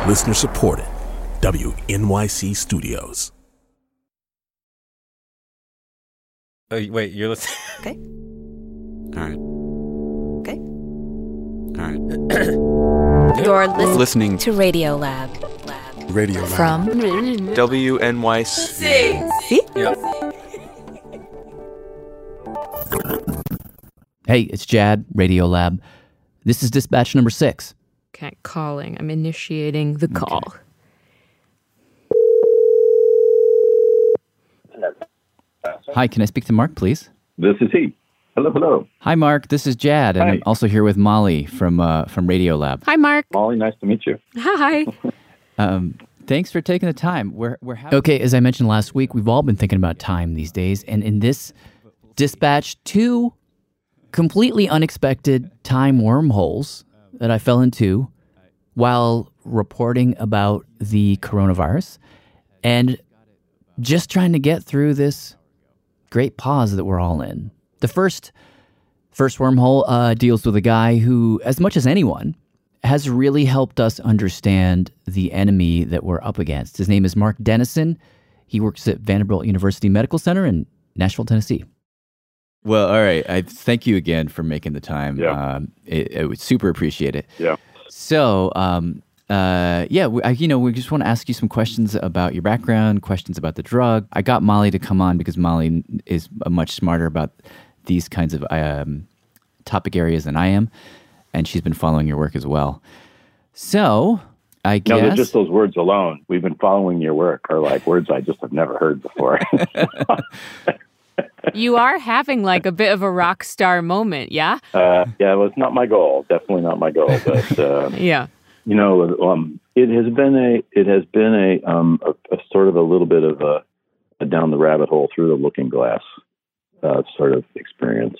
Listener supported. WNYC Studios. Wait, you're listening? Okay. All right. Okay. All right. You're Listening to Radio Lab. Radio Lab. From WNYC. See? Yeah. Hey, it's Jad, Radio Lab. This is dispatch number 6. Okay, calling. I'm initiating the call. Hi, can I speak to Mark, please? This is he. Hello, hello. Hi, Mark. This is Jad, and Hi. I'm also here with Molly from Radio Lab. Hi, Mark. Molly, nice to meet you. Hi. Thanks for taking the time. Okay, as I mentioned last week, we've all been thinking about time these days, and in this dispatch, 2 completely unexpected time wormholes that I fell into while reporting about the coronavirus and just trying to get through this great pause that we're all in. The first wormhole deals with a guy who, as much as anyone, has really helped us understand the enemy that we're up against. His name is Mark Dennison. He works at Vanderbilt University Medical Center in Nashville, Tennessee. Well, all right. I thank you again for making the time. Yeah. I would super appreciate it. Yeah. So, we just want to ask you some questions about your background, questions about the drug. I got Molly to come on because Molly is much smarter about these kinds of topic areas than I am, and she's been following your work as well. So, I guess... No, just those words alone. We've been following your work are like words I just have never heard before. You are having like a bit of a rock star moment, yeah? Yeah, it was not my goal. Definitely not my goal. But Yeah. you know, it has been a sort of a little bit of a down the rabbit hole through the looking glass sort of experience.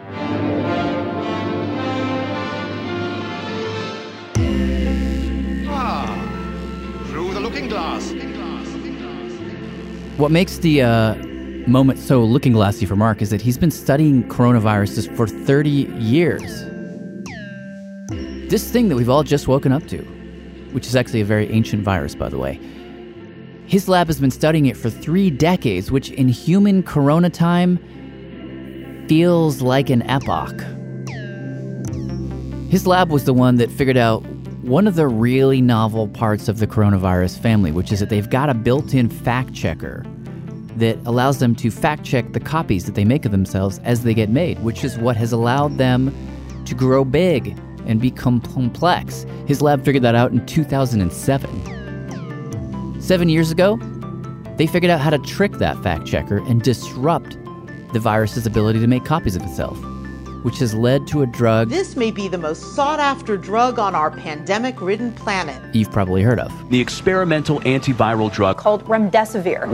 Through the looking glass. What makes the moment so looking glassy for Mark is that he's been studying coronaviruses for 30 years. This thing that we've all just woken up to, which is actually a very ancient virus, by the way. His lab has been studying it for 3 decades, which in human corona time feels like an epoch. His lab was the one that figured out one of the really novel parts of the coronavirus family, which is that they've got a built-in fact checker that allows them to fact check the copies that they make of themselves as they get made, which is what has allowed them to grow big and become complex. His lab figured that out in 2007. 7 years ago, they figured out how to trick that fact checker and disrupt the virus's ability to make copies of itself, which has led to a drug This may be the most sought-after drug on our pandemic-ridden planet. you've probably heard of. The experimental antiviral drug called remdesivir.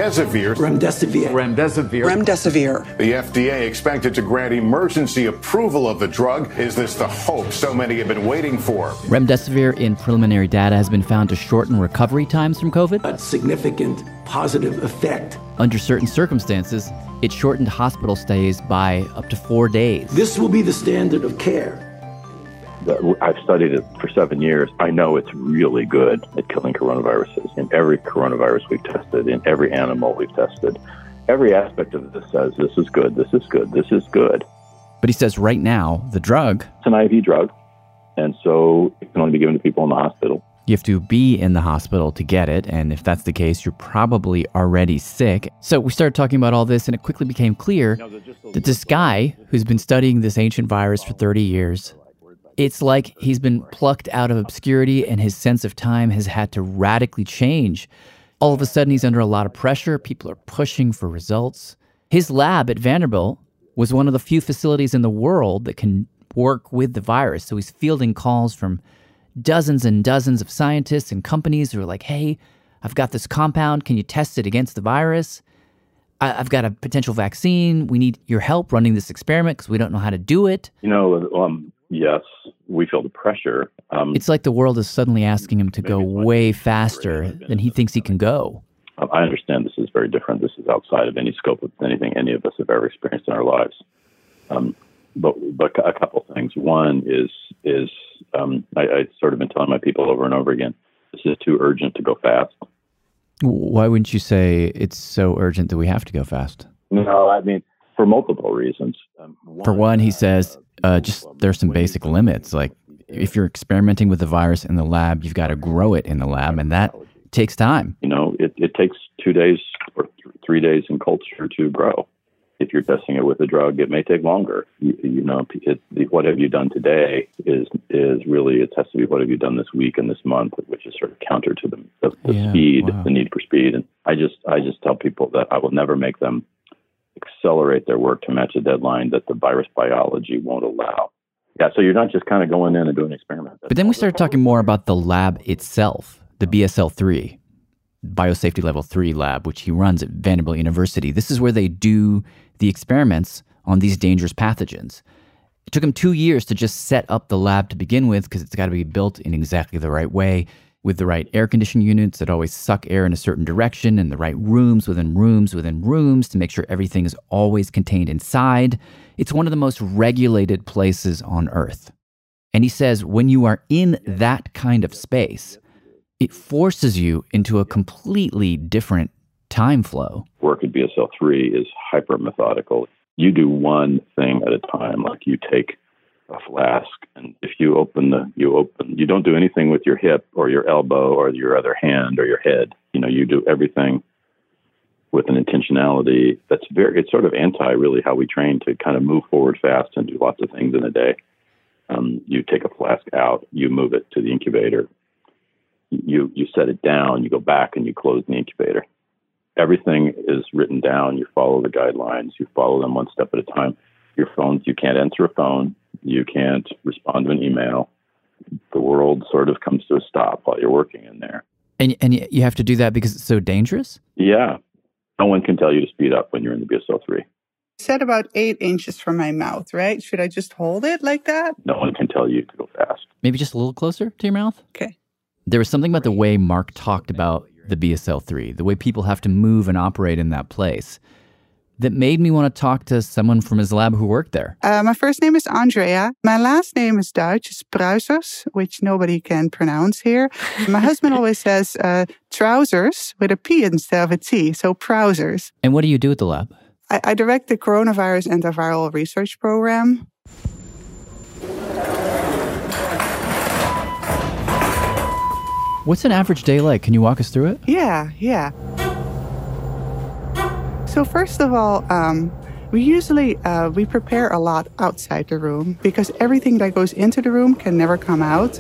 Remdesivir. The FDA expected to grant emergency approval of the drug. Is this the hope so many have been waiting for? Remdesivir in preliminary data has been found to shorten recovery times from COVID. A significant positive effect. Under certain circumstances, it shortened hospital stays by up to 4 days. This will be the standard of care. I've studied it for 7 years. I know it's really good at killing coronaviruses. In every coronavirus we've tested, in every animal we've tested, every aspect of this says this is good, this is good, this is good. But he says right now, the drug... It's an IV drug, and so it can only be given to people in the hospital. You have to be in the hospital to get it, and if that's the case, you're probably already sick. So we started talking about all this, and it quickly became clear that this guy who's been studying this ancient virus for 30 years, it's like he's been plucked out of obscurity, and his sense of time has had to radically change. All of a sudden, he's under a lot of pressure. People are pushing for results. His lab at Vanderbilt was one of the few facilities in the world that can work with the virus. So he's fielding calls from dozens and dozens of scientists and companies who are like, hey, I've got this compound. Can you test it against the virus? I've got a potential vaccine. We need your help running this experiment because we don't know how to do it. You know, yes, we feel the pressure. It's like the world is suddenly asking him to go way faster than he thinks he can go. I understand this is very different. This is outside of any scope of anything any of us have ever experienced in our lives. But a couple things. One is I've sort of been telling my people over and over again, This is too urgent to go fast. Why wouldn't you say it's so urgent that we have to go fast? No, I mean, for multiple reasons. For one, he says, just there's some basic limits. Like, if you're experimenting with the virus in the lab, you've got to grow it in the lab, and that takes time. You know, it takes 2 days or 3 days in culture to grow. If you're testing it with a drug, it may take longer. You know, what have you done today is really, it has to be what have you done this week and this month, which is sort of counter to the speed, the need for speed. And I just tell people that I will never make them accelerate their work to match a deadline that the virus biology won't allow. Yeah, so you're not just kind of going in and doing an experiment. But then we started talking more about the lab itself, the BSL-3, Biosafety Level 3 lab, which he runs at Vanderbilt University. This is where they do the experiments on these dangerous pathogens. It took him 2 years to just set up the lab to begin with because it's got to be built in exactly the right way, with the right air conditioning units that always suck air in a certain direction, and the right rooms within rooms within rooms to make sure everything is always contained inside. It's one of the most regulated places on Earth. And he says when you are in that kind of space, it forces you into a completely different time flow. Work at BSL-3 is hyper methodical. You do one thing at a time. Like you take a flask, and if you don't do anything with your hip or your elbow or your other hand or your head. You know, you do everything with an intentionality it's sort of anti really how we train to kind of move forward fast and do lots of things in a day. You take a flask out, you move it to the incubator, you set it down, you go back and you close the incubator. Everything is written down. You follow the guidelines. You follow them one step at a time. Your phones, you can't answer a phone. You can't respond to an email. The world sort of comes to a stop while you're working in there. And you have to do that because it's so dangerous? Yeah. No one can tell you to speed up when you're in the BSL-3. Said about 8 inches from my mouth, right? Should I just hold it like that? No one can tell you to go fast. Maybe just a little closer to your mouth? Okay. There was something about the way Mark talked about the BSL-3, the way people have to move and operate in that place, that made me want to talk to someone from his lab who worked there. My first name is Andrea. My last name is Dutch. It's Pruisers, which nobody can pronounce here. My husband always says trousers with a P instead of a T, so Pruisers. And what do you do at the lab? I direct the coronavirus antiviral research program. What's an average day like? Can you walk us through it? Yeah. So first of all, we usually we prepare a lot outside the room because everything that goes into the room can never come out.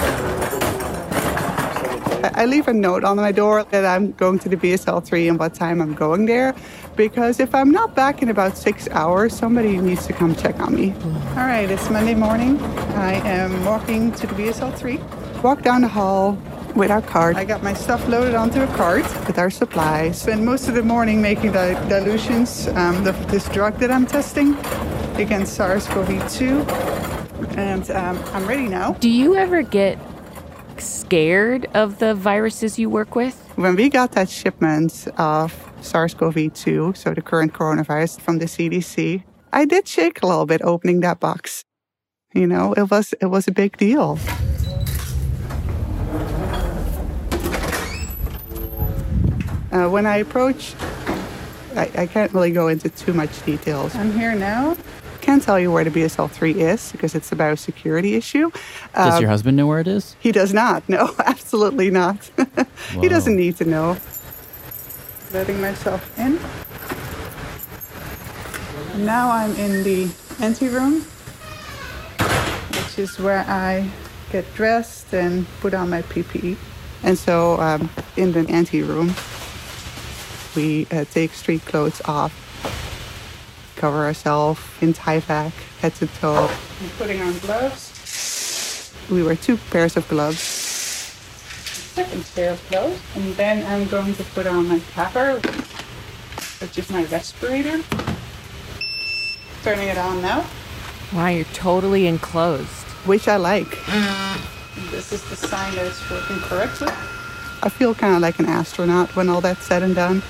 I leave a note on my door that I'm going to the BSL-3 and what time I'm going there, because if I'm not back in about 6 hours, somebody needs to come check on me. All right, it's Monday morning. I am walking to the BSL-3. Walk down the hall with our cart. I got my stuff loaded onto a cart with our supplies. Spend most of the morning making dilutions of this drug that I'm testing against SARS-CoV-2. And I'm ready now. Do you ever get scared of the viruses you work with? When we got that shipment of SARS-CoV-2, so the current coronavirus from the CDC, I did shake a little bit opening that box. You know, it was a big deal. When I approach, I can't really go into too much details. I'm here now. Can't tell you where the BSL-3 is because it's a biosecurity issue. Does your husband know where it is? He does not. No, absolutely not. He doesn't need to know. Letting myself in. And now I'm in the anteroom, which is where I get dressed and put on my PPE. And so in the anteroom, we take street clothes off, cover ourselves in Tyvek, head to toe. I'm putting on gloves. We wear 2 pairs of gloves. Second pair of gloves. And then I'm going to put on my capper, which is my respirator. Turning it on now. Wow, you're totally enclosed. Which I like. This is the sign that it's working correctly. I feel kind of like an astronaut when all that's said and done.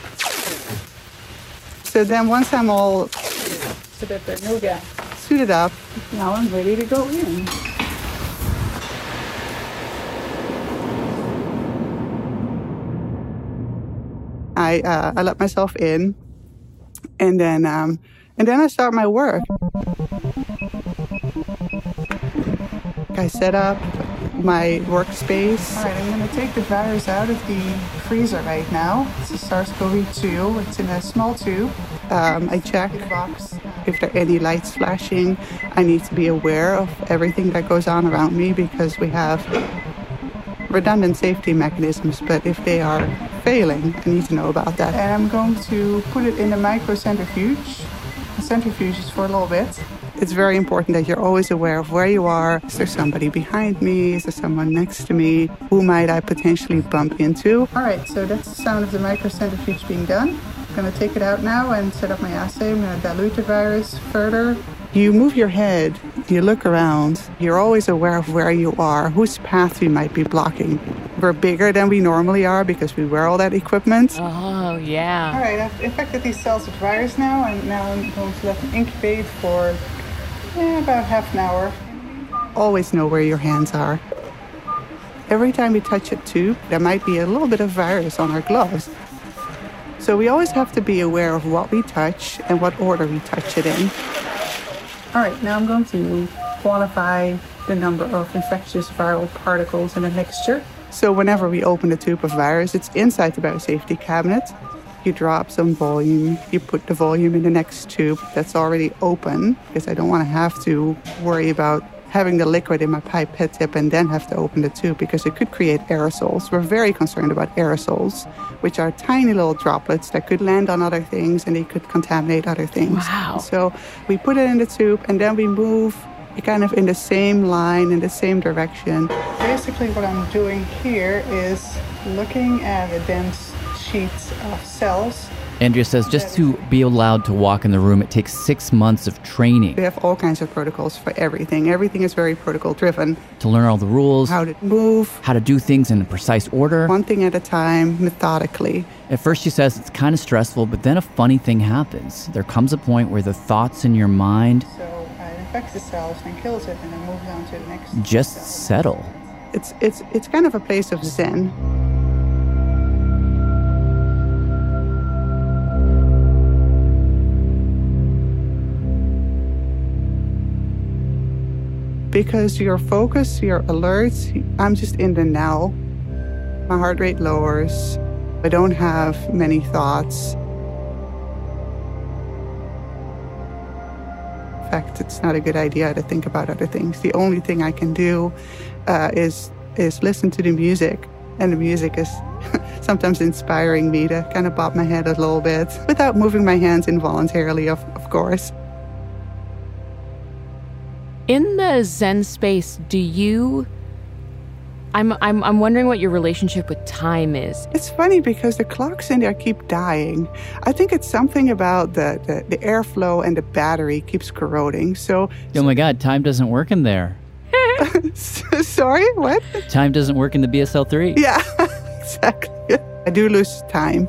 So then once I'm all suited up, now I'm ready to go in. I let myself in, and then I start my work. I set up my workspace. All right, I'm going to take the virus out of the freezer right now. It's a SARS-CoV-2. It's in a small tube. I check the box. If there are any lights flashing, I need to be aware of everything that goes on around me because we have redundant safety mechanisms, but if they are failing, I need to know about that. And I'm going to put it in a microcentrifuge. The centrifuge is for a little bit. It's very important that you're always aware of where you are. Is there somebody behind me? Is there someone next to me? Who might I potentially bump into? All right, so that's the sound of the microcentrifuge being done. I'm going to take it out now and set up my assay. I'm going to dilute the virus further. You move your head, you look around, you're always aware of where you are, whose path you might be blocking. We're bigger than we normally are because we wear all that equipment. Oh, yeah. All right, I've infected these cells with virus now, and now I'm going to let them incubate for about half an hour. Always know where your hands are. Every time we touch a tube, there might be a little bit of virus on our gloves. So we always have to be aware of what we touch and what order we touch it in. All right, now I'm going to quantify the number of infectious viral particles in a mixture. So whenever we open a tube of virus, it's inside the biosafety cabinet. You drop some volume, you put the volume in the next tube that's already open, because I don't want to have to worry about having the liquid in my pipette tip and then have to open the tube because it could create aerosols. We're very concerned about aerosols, which are tiny little droplets that could land on other things and they could contaminate other things. Wow. So we put it in the tube and then we move kind of in the same line, in the same direction. Basically what I'm doing here is looking at a dense sheet of cells. Andrea says just to be allowed to walk in the room, it takes 6 months of training. We have all kinds of protocols for everything. Everything is very protocol-driven. To learn all the rules. How to move. How to do things in a precise order. One thing at a time, methodically. At first, she says it's kind of stressful, but then a funny thing happens. There comes a point where the thoughts in your mind infects the cells and kills it and then moves on to the next just cell. Settle. It's kind of a place of zen. Because your focus, your alerts, I'm just in the now. My heart rate lowers. I don't have many thoughts. In fact, it's not a good idea to think about other things. The only thing I can do is listen to the music. And the music is sometimes inspiring me to kind of bob my head a little bit without moving my hands involuntarily, of course. In the Zen space, do you... I'm wondering what your relationship with time is. It's funny because the clocks in there keep dying. I think it's something about the airflow and the battery keeps corroding. So oh my God, time doesn't work in there. Sorry, what? Time doesn't work in the BSL-3. Yeah, exactly. I do lose time.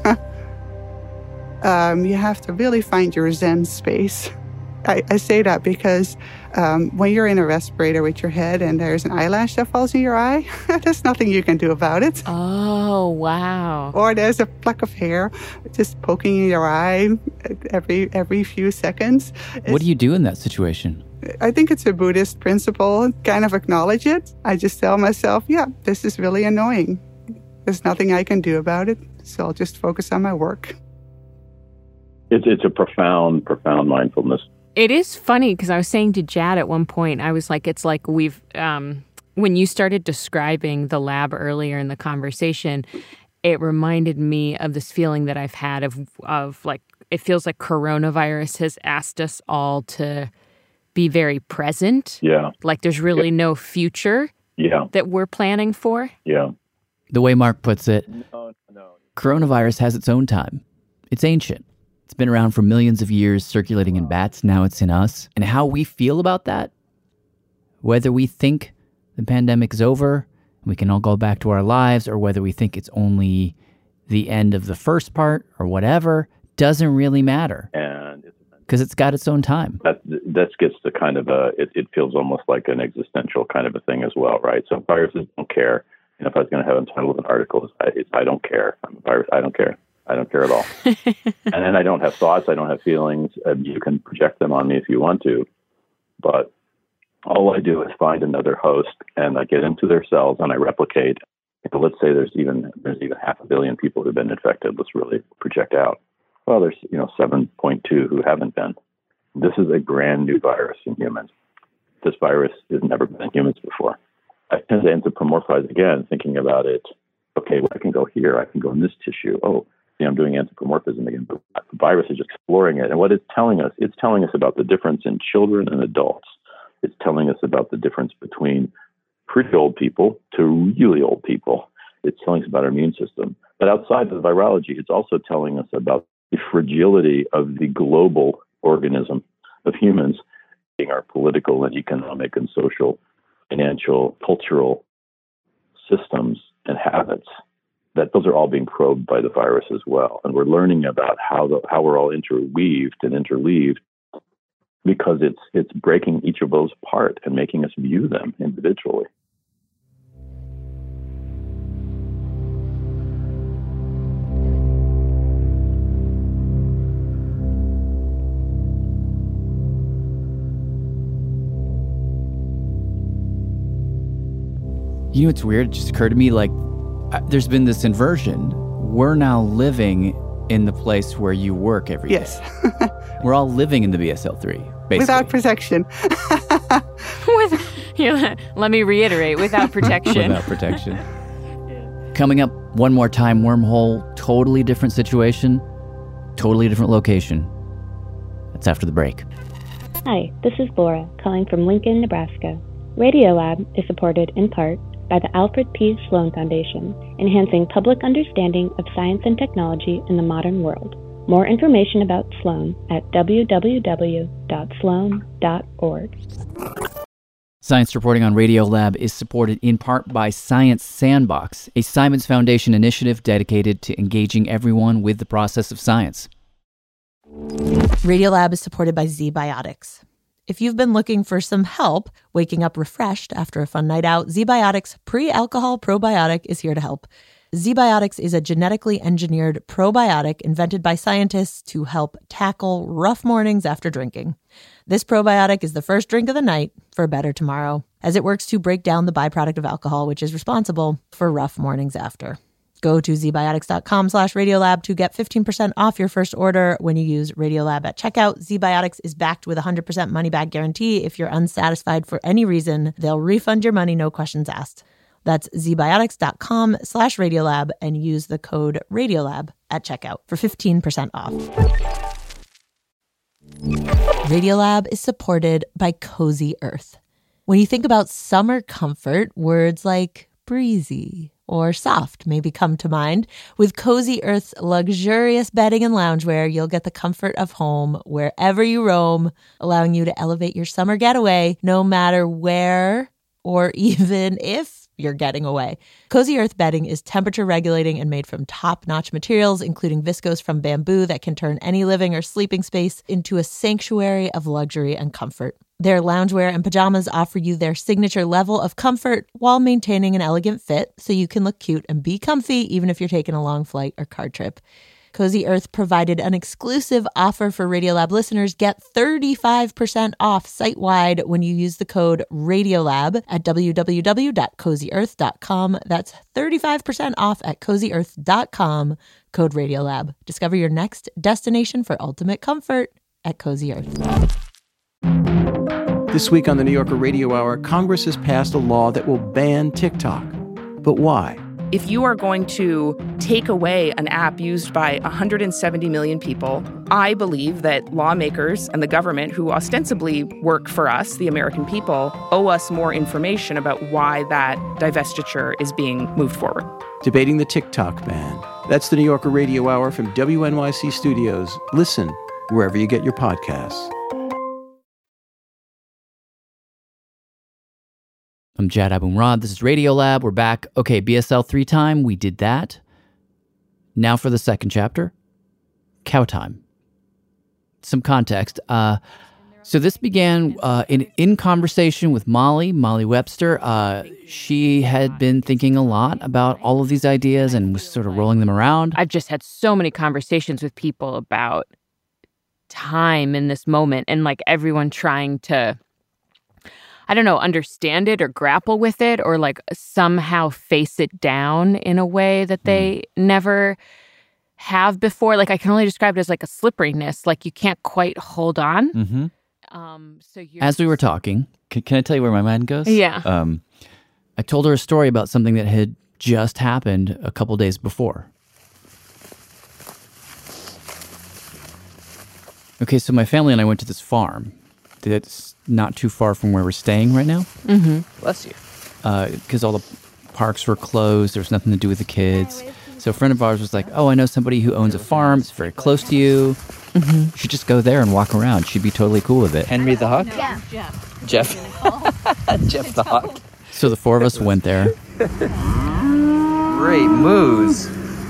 You have to really find your Zen space. I say that because when you're in a respirator with your head and there's an eyelash that falls in your eye, there's nothing you can do about it. Oh, wow. Or there's a pluck of hair just poking in your eye every few seconds. What do you do in that situation? I think it's a Buddhist principle, kind of acknowledge it. I just tell myself, yeah, this is really annoying. There's nothing I can do about it, so I'll just focus on my work. It's a profound mindfulness. It is funny because I was saying to Jad at one point, I was like, it's like we've, when you started describing the lab earlier in the conversation, it reminded me of this feeling that I've had of like, it feels like coronavirus has asked us all to be very present. Yeah. Like there's really no future that we're planning for. Yeah. The way Mark puts it, coronavirus has its own time. It's ancient. It's been around for millions of years, circulating in bats. Now it's in us. And how we feel about that, whether we think the pandemic is over, we can all go back to our lives, or whether we think it's only the end of the first part or whatever, doesn't really matter. And because it's got its own time. That gets to kind of it feels almost like an existential kind of a thing as well, right? So viruses don't care. And if I was going to have them titled an article, I don't care. I'm a virus. I don't care. I don't care at all. And then I don't have thoughts. I don't have feelings. You can project them on me if you want to. But all I do is find another host, and I get into their cells and I replicate. Let's say there's even 500 million people who've been infected. Let's really project out. Well, there's 7.2 who haven't been. This is a brand new virus in humans. This virus has never been in humans before. I tend to anthropomorphize again, thinking about it. Okay, well, I can go here. I can go in this tissue. Oh, I'm doing anthropomorphism again. But the virus is just exploring it. And what it's telling us about the difference in children and adults. It's telling us about the difference between pretty old people to really old people. It's telling us about our immune system. But outside of the virology, it's also telling us about the fragility of the global organism of humans, being our political and economic and social, financial, cultural systems and habits. That those are all being probed by the virus as well. And we're learning about how we're all interweaved and interleaved, because it's breaking each of those apart and making us view them individually. You know, it's weird. It just occurred to me, like, there's been this inversion. We're now living in the place where you work every day. Yes. We're all living in the BSL-3, basically. Without protection. Let me reiterate, without protection. Without protection. Coming up one more time, Wormhole, totally different situation, totally different location. That's after the break. Hi, this is Laura, calling from Lincoln, Nebraska. Radiolab is supported in part by the Alfred P. Sloan Foundation, enhancing public understanding of science and technology in the modern world. More information about Sloan at www.sloan.org. Science reporting on Radiolab is supported in part by Science Sandbox, a Simons Foundation initiative dedicated to engaging everyone with the process of science. Radiolab is supported by ZBiotics. If you've been looking for some help waking up refreshed after a fun night out, ZBiotics Pre-Alcohol Probiotic is here to help. ZBiotics is a genetically engineered probiotic invented by scientists to help tackle rough mornings after drinking. This probiotic is the first drink of the night for a better tomorrow, as it works to break down the byproduct of alcohol, which is responsible for rough mornings after. Go to zbiotics.com/Radiolab to get 15% off your first order when you use Radiolab at checkout. ZBiotics is backed with a 100% money-back guarantee. If you're unsatisfied for any reason, they'll refund your money, no questions asked. That's zbiotics.com/Radiolab and use the code Radiolab at checkout for 15% off. Radiolab is supported by Cozy Earth. When you think about summer comfort, words like breezy or soft maybe come to mind. With Cozy Earth's luxurious bedding and loungewear, you'll get the comfort of home wherever you roam, allowing you to elevate your summer getaway no matter where or even if you're getting away. Cozy Earth bedding is temperature regulating and made from top-notch materials, including viscose from bamboo that can turn any living or sleeping space into a sanctuary of luxury and comfort. Their loungewear and pajamas offer you their signature level of comfort while maintaining an elegant fit, so you can look cute and be comfy even if you're taking a long flight or car trip. Cozy Earth provided an exclusive offer for Radiolab listeners. Get 35% off site-wide when you use the code Radiolab at www.cozyearth.com. That's 35% off at cozyearth.com, code Radiolab. Discover your next destination for ultimate comfort at Cozy Earth. This week on the New Yorker Radio Hour, Congress has passed a law that will ban TikTok. But why? If you are going to take away an app used by 170 million people, I believe that lawmakers and the government, who ostensibly work for us, the American people, owe us more information about why that divestiture is being moved forward. Debating the TikTok ban. That's the New Yorker Radio Hour from WNYC Studios. Listen wherever you get your podcasts. I'm Jad Abumrad. This is Radiolab. We're back. Okay, BSL-3 time. We did that. Now for the second chapter. Cow time. Some context. So this began in conversation with Molly Webster. She had been thinking a lot about all of these ideas and was sort of rolling them around. I've just had so many conversations with people about time in this moment, and like everyone trying to, I don't know, understand it or grapple with it or like somehow face it down in a way that they never have before. Like I can only describe it as like a slipperiness, like you can't quite hold on. Mm-hmm. As we were talking, Can I tell you where my mind goes? Yeah. I told her a story about something that had just happened a couple days before. Okay, so my family and I went to this farm that's not too far from where we're staying right now. Mm-hmm. Bless you. Because all the parks were closed. There was nothing to do with the kids. So a friend of ours was like, oh, I know somebody who owns a farm. It's very close to you. Mm-hmm. You should just go there and walk around. She'd be totally cool with it. Henry the Hawk? Yeah. Jeff. Jeff the Hawk. So the four of us went there. Great moose.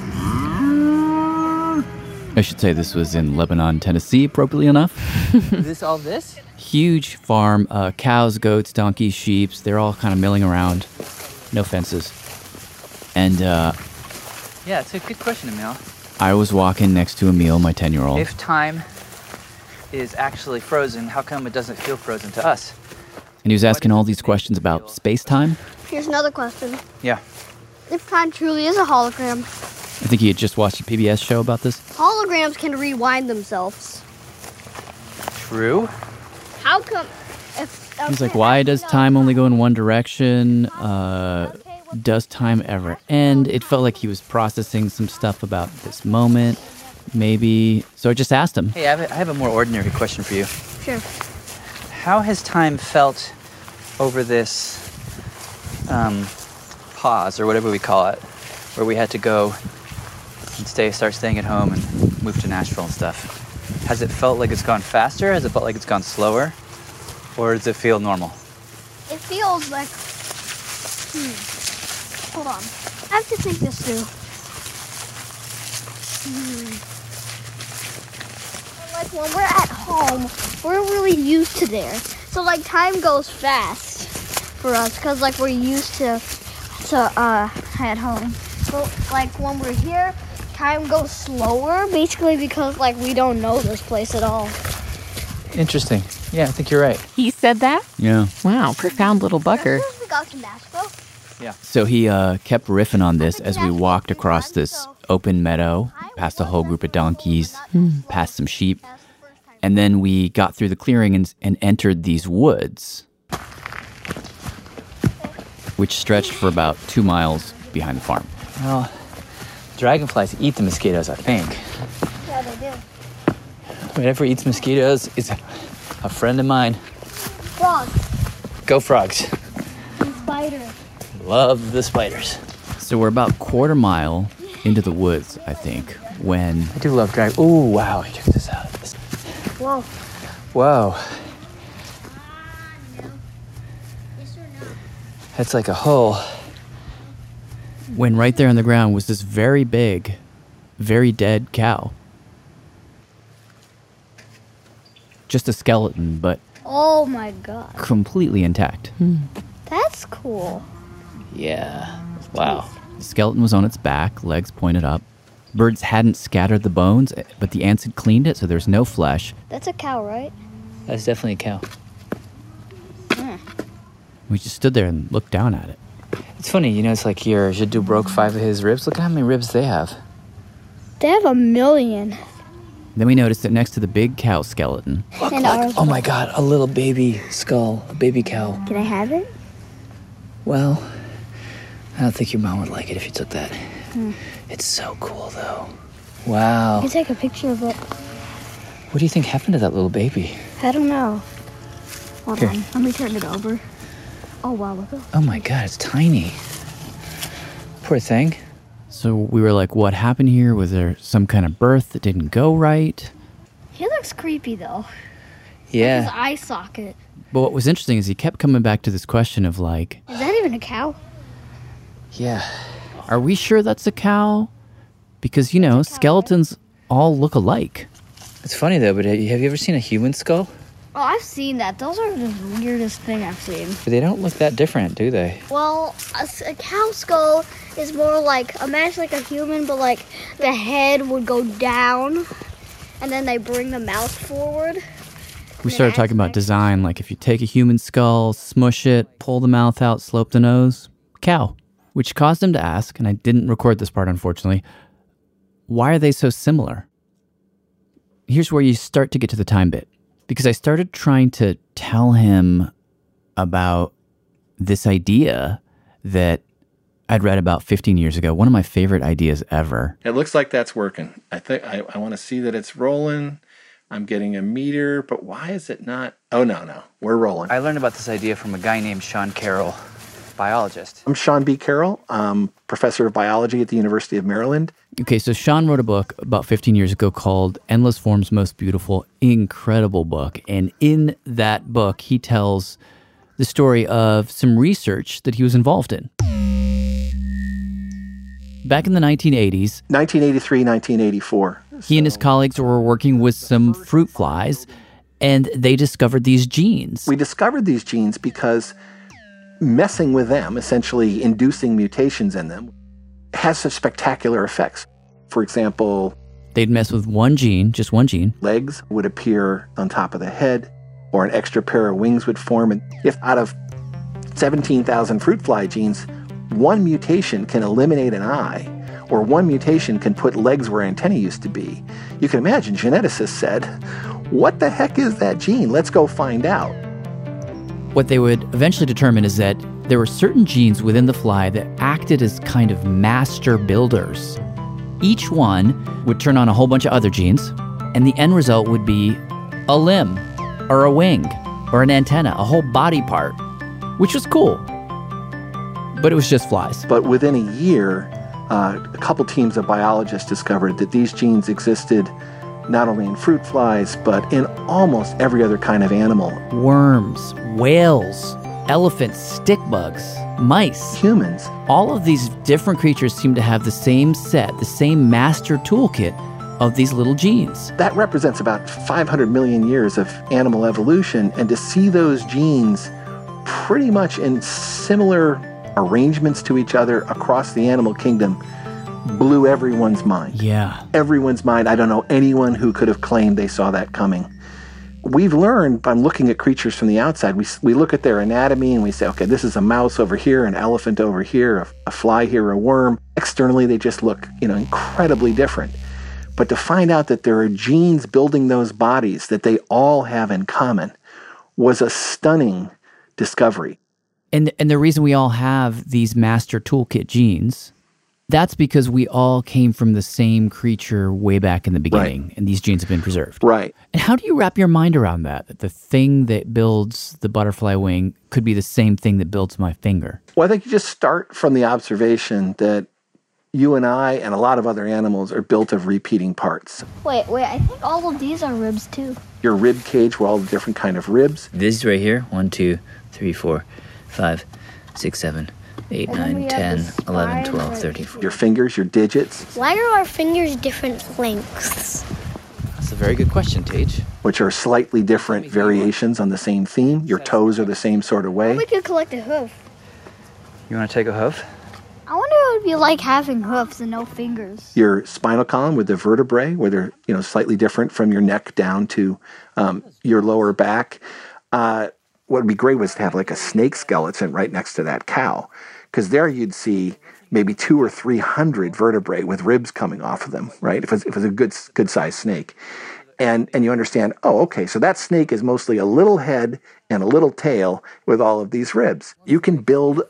I should say this was in Lebanon, Tennessee, appropriately enough. Is this all this? Huge farm, cows, goats, donkeys, sheep. They're all kind of milling around. No fences. And yeah, it's a good question, Emil. I was walking next to Emil, my 10-year-old. If time is actually frozen, how come it doesn't feel frozen to us? And he was asking all these questions about space-time. Here's another question. Yeah. If time truly is a hologram, I think he had just watched a PBS show about this. holograms can rewind themselves. True. How come? He's like, why does time only go in one direction? Does time ever end? It felt like he was processing some stuff about this moment, maybe. So I just asked him. Hey, I have a more ordinary question for you. Sure. How has time felt over this pause, or whatever we call it, where we had to go and start staying at home and move to Nashville and stuff? Has it felt like it's gone faster? Has it felt like it's gone slower? Or does it feel normal? It feels like. Hold on. I have to think this through. Like when we're at home, we're really used to there. So like time goes fast for us because like we're used to at home. But like when we're here, time goes slower basically because like we don't know this place at all. Interesting. Yeah, I think you're right. He said that? Yeah. Wow, profound little bugger. We got to Nashville. Yeah. So he kept riffing on this as we walked across this open meadow, past a whole group of donkeys, past some sheep. And then we got through the clearing and entered these woods, which stretched for about 2 miles behind the farm. Well, dragonflies eat the mosquitoes, I think. Yeah, they do. Whatever eats mosquitoes is a friend of mine. Frogs. Go frogs. And spiders. Love the spiders. So we're about 1/4 mile into the woods, I think, when... I do love dragon. Oh, wow. Check this out. Whoa. Whoa. That's like a hole. When right there on the ground was this very big, very dead cow. Just a skeleton, but Oh my god. completely intact. That's cool. Yeah. Wow. The skeleton was on its back, legs pointed up. Birds hadn't scattered the bones, but the ants had cleaned it, so there's no flesh. That's a cow, right? That's definitely a cow. We just stood there and looked down at it. It's funny, you know, it's like here, Jadou broke 5 of his ribs. Look at how many ribs they have. They have 1 million. Then we noticed that next to the big cow skeleton, Look, And look. ours. Oh my god, a little baby skull, a baby cow. Can I have it? Well, I don't think your mom would like it if you took that. Hmm. It's so cool, though. Wow. You can take a picture of it. What do you think happened to that little baby? I don't know. Hold Here. on. Let me turn it over. Oh, wow. Look at Oh my god, it's tiny. Poor thing. so we were like, what happened here? Was there some kind of birth that didn't go right? He looks creepy, though. Yeah. His eye socket. But what was interesting is he kept coming back to this question of like, Is that even a cow? Yeah. are we sure that's a cow? Because, you know, skeletons all look alike. It's funny, though, but have you ever seen a human skull? Oh, I've seen that. Those are the weirdest thing I've seen. But they don't look that different, do they? Well, a cow skull is more like, imagine like a human, but like the head would go down, and then they bring the mouth forward. We started talking about design, like if you take a human skull, smush it, pull the mouth out, slope the nose, cow. Which caused him to ask, and I didn't record this part unfortunately, why are they so similar? Here's where you start to get to the time bit. Because I started trying to tell him about this idea that I'd read about 15 years ago. One of my favorite ideas ever. It looks like that's working. I think I want to see that it's rolling. I'm getting a meter, but why is it not? Oh, no. We're rolling. I learned about this idea from a guy named Sean Carroll, biologist. I'm Sean B. Carroll, professor of biology at the University of Maryland. Okay, so Sean wrote a book about 15 years ago called Endless Forms Most Beautiful. Incredible book. And in that book, he tells the story of some research that he was involved in. Back in the 1980s, 1983, 1984. He and his colleagues were working with some fruit flies, and they discovered these genes. We discovered these genes because messing with them, essentially inducing mutations in them, has some spectacular effects. For example, they'd mess with one gene, just one gene. Legs would appear on top of the head, or an extra pair of wings would form. And if out of 17,000 fruit fly genes, one mutation can eliminate an eye, or one mutation can put legs where antennae used to be, you can imagine geneticists said, what the heck is that gene? Let's go find out. What they would eventually determine is that there were certain genes within the fly that acted as kind of master builders. Each one would turn on a whole bunch of other genes, and the end result would be a limb, or a wing, or an antenna, a whole body part, which was cool. But it was just flies. But within a year, a couple teams of biologists discovered that these genes existed not only in fruit flies, but in almost every other kind of animal. Worms, whales, elephants, stick bugs, mice, humans. All of these different creatures seem to have the same set, the same master toolkit of these little genes. That represents about 500 million years of animal evolution, and to see those genes pretty much in similar arrangements to each other across the animal kingdom blew everyone's mind. Yeah. Everyone's mind. I don't know anyone who could have claimed they saw that coming. We've learned by looking at creatures from the outside, we look at their anatomy and we say, okay, this is a mouse over here, an elephant over here, a fly here, a worm. Externally, they just look, incredibly different. But to find out that there are genes building those bodies that they all have in common was a stunning discovery. And the reason we all have these master toolkit genes, that's because we all came from the same creature way back in the beginning, right. And these genes have been preserved. Right. And how do you wrap your mind around that the thing that builds the butterfly wing could be the same thing that builds my finger? Well, I think you just start from the observation that you and I and a lot of other animals are built of repeating parts. Wait, I think all of these are ribs too. Your rib cage were all the different kind of ribs. This right here, 1, 2, 3, 4, 5, 6, 7, 8, 9, 10, 11, 12, 13, 14. Your fingers, your digits. Why are our fingers different lengths? That's a very good question, Tage. Which are slightly different variations on the same theme. Your toes are the same sort of way. We could collect a hoof. You want to take a hoof? I wonder what it would be like having hoofs and no fingers. Your spinal column with the vertebrae, where they're slightly different from your neck down to your lower back. What would be great was to have like a snake skeleton right next to that cow, because there you'd see maybe 200 or 300 vertebrae with ribs coming off of them, right? If it was a good sized snake. And you understand, oh, okay, so that snake is mostly a little head and a little tail with all of these ribs. You can build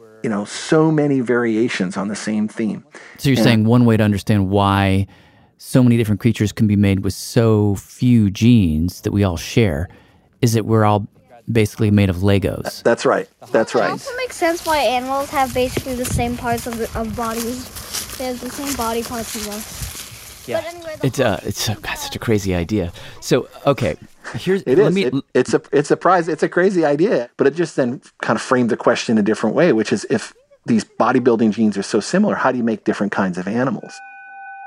so many variations on the same theme. So you're saying one way to understand why so many different creatures can be made with so few genes that we all share is that we're all basically made of Legos. That's right. That's right. It also makes sense why animals have basically the same parts of bodies. They have the same body parts as us. Yeah. But anyway, it's such a crazy idea. So, okay, it's a crazy idea, but it just then kind of framed the question a different way, which is if these bodybuilding genes are so similar, how do you make different kinds of animals?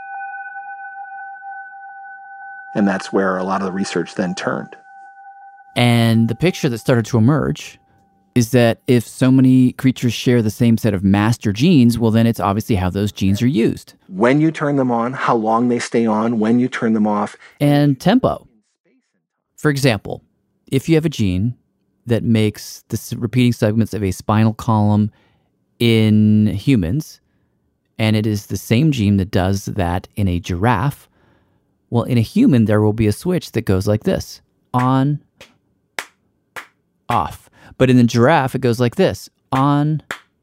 And that's where a lot of the research then turned. And the picture that started to emerge is that if so many creatures share the same set of master genes, well, then it's obviously how those genes are used. When you turn them on, how long they stay on, when you turn them off. And tempo. For example, if you have a gene that makes the repeating segments of a spinal column in humans, and it is the same gene that does that in a giraffe, well, in a human, there will be a switch that goes like this. On, off. But in the giraffe, it goes like this. On,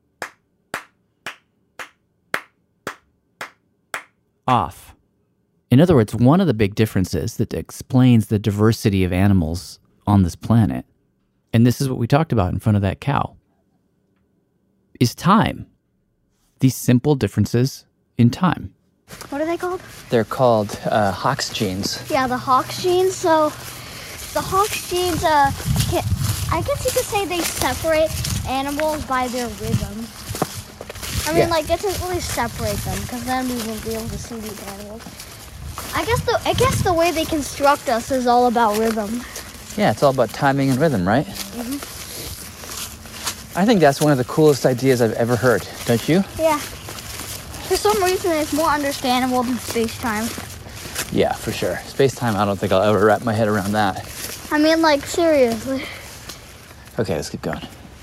off. In other words, one of the big differences that explains the diversity of animals on this planet, and this is what we talked about in front of that cow, is time. These simple differences in time. What are they called? They're called Hox genes. Yeah, the Hox genes. So the Hox genes, I guess you could say they separate animals by their rhythm. I mean, like, it doesn't really separate them, because then we won't be able to see these animals. I guess the way they construct us is all about rhythm. Yeah, it's all about timing and rhythm, right? Mm-hmm. I think that's one of the coolest ideas I've ever heard, don't you? Yeah. For some reason, it's more understandable than space-time. Yeah, for sure. Space-time, I don't think I'll ever wrap my head around that. I mean, like, seriously. Okay, let's keep going.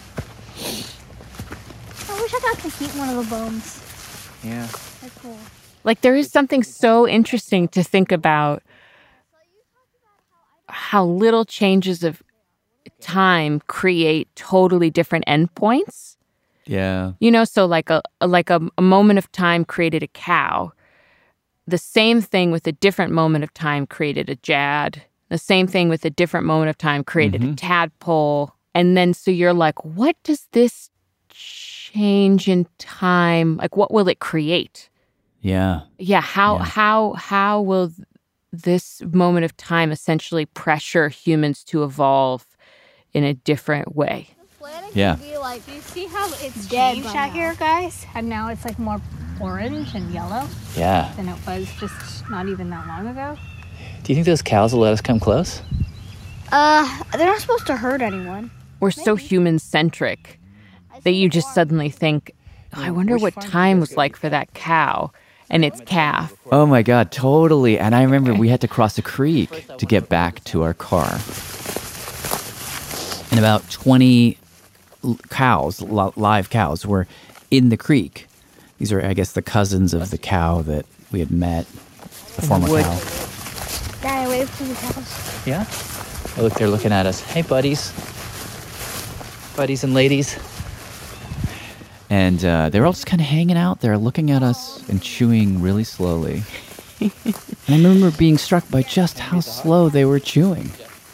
I wish I got to keep one of the bones. Yeah. They're cool. Like, there is something so interesting to think about how little changes of time create totally different endpoints. Yeah. You know, so like a moment of time created a cow. The same thing with a different moment of time created a jad. The same thing with a different moment of time created a tadpole. And then so you're like, what does this change in time, like what will it create? Yeah. Yeah, how will this moment of time essentially pressure humans to evolve in a different way? Yeah. Like, do you see how it's changed out here, guys? And now it's like more orange and yellow. Yeah. Than it was just not even that long ago. Do you think those cows will let us come close? They're not supposed to hurt anyone. We're so human-centric that you just suddenly think, oh, I wonder what time was like for that cow and its calf. Oh my God, totally. And I remember we had to cross a creek to get back to our car. And about 20 cows, live cows, were in the creek. These are, I guess, the cousins of the cow that we had met, the former cow. Daddy, wave to the cows. Yeah? Oh, look, they're looking at us. Hey, buddies. Buddies and ladies. And they were all just kind of hanging out there, looking at us and chewing really slowly. And I remember being struck by just how slow they were chewing.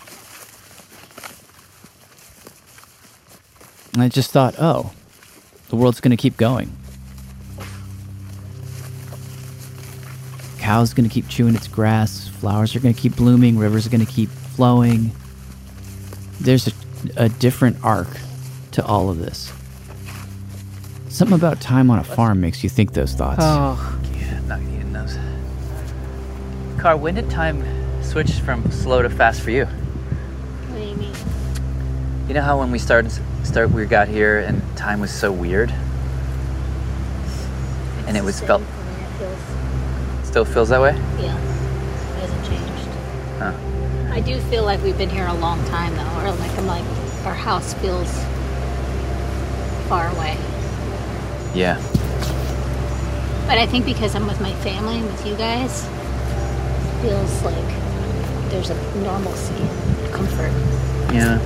And I just thought, oh, the world's going to keep going. Cow's going to keep chewing its grass. Flowers are going to keep blooming. Rivers are going to keep flowing. There's a different arc to all of this. Something about time on a farm makes you think those thoughts. Oh, yeah, not getting those. Car, when did time switch from slow to fast for you? What do you mean? You know how when we we got here and time was so weird? And it was felt... Still feels that way? Yeah, it hasn't changed. Huh. I do feel like we've been here a long time though, or like our house feels far away. Yeah. But I think because I'm with my family and with you guys, it feels like there's a normalcy and comfort. Yeah.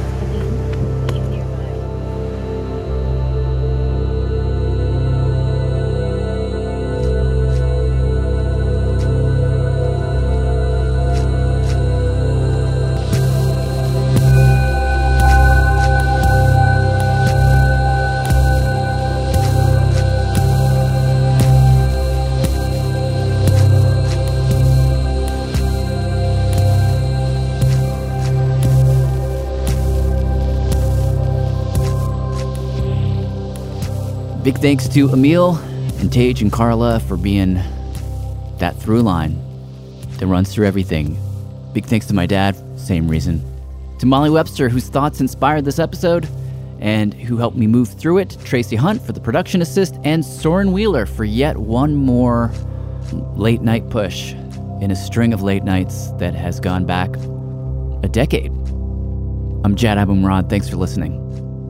Big thanks to Emil and Tage and Carla for being that through line that runs through everything. Big thanks to my dad, same reason. To Molly Webster, whose thoughts inspired this episode and who helped me move through it, Tracy Hunt for the production assist, and Soren Wheeler for yet one more late night push in a string of late nights that has gone back a decade. I'm Jad Abumrad. Thanks for listening.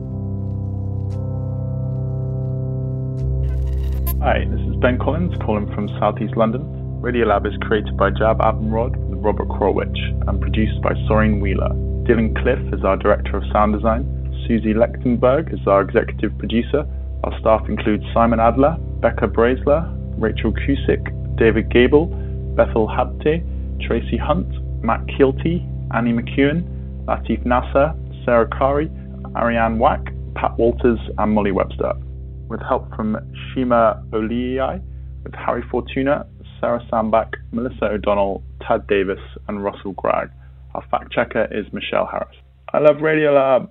Hi, this is Ben Collins calling from Southeast London. Radiolab is created by Jab Abumrad with Robert Krulwich and produced by Soren Wheeler. Dylan Cliff is our Director of Sound Design. Susie Lechtenberg is our Executive Producer. Our staff includes Simon Adler, Becca Braisler, Rachel Cusick, David Gable, Bethel Habte, Tracy Hunt, Matt Keelty, Annie McEwen, Latif Nasser, Sarah Kari, Ariane Wack, Pat Walters, and Molly Webster. With help from Shima Oliyai, with Harry Fortuna, Sarah Sambach, Melissa O'Donnell, Tad Davis, and Russell Gregg. Our fact checker is Michelle Harris. I love Radiolab.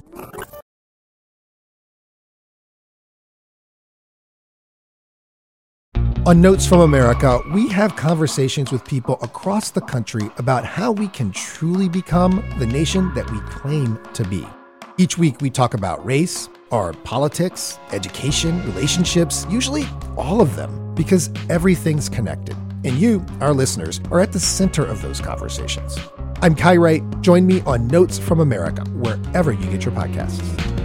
On Notes from America, we have conversations with people across the country about how we can truly become the nation that we claim to be. Each week we talk about race, our politics, education, relationships, usually all of them, because everything's connected. And you, our listeners, are at the center of those conversations. I'm Kai Wright. Join me on Notes from America, wherever you get your podcasts.